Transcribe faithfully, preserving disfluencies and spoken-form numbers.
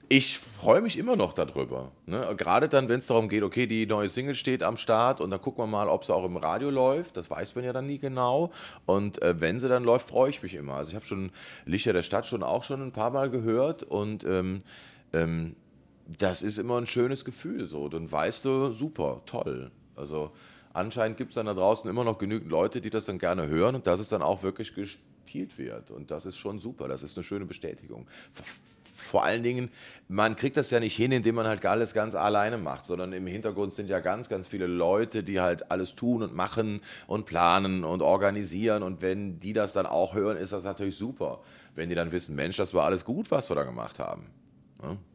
Ich freue mich immer noch darüber, ne? Gerade dann, wenn es darum geht, okay, die neue Single steht am Start und dann gucken wir mal, ob sie auch im Radio läuft. Das weiß man ja dann nie genau. Und äh, wenn sie dann läuft, freue ich mich immer. Also ich habe schon Lichter der Stadt schon auch schon ein paar Mal gehört und ähm, ähm, das ist immer ein schönes Gefühl so. Dann weißt du, super, toll. Also anscheinend gibt es dann da draußen immer noch genügend Leute, die das dann gerne hören und dass es dann auch wirklich gespielt wird. Und das ist schon super. Das ist eine schöne Bestätigung. Vor allen Dingen, man kriegt das ja nicht hin, indem man halt alles ganz alleine macht, sondern im Hintergrund sind ja ganz, ganz viele Leute, die halt alles tun und machen und planen und organisieren. Und wenn die das dann auch hören, ist das natürlich super. Wenn die dann wissen, Mensch, das war alles gut, was wir da gemacht haben. Ja?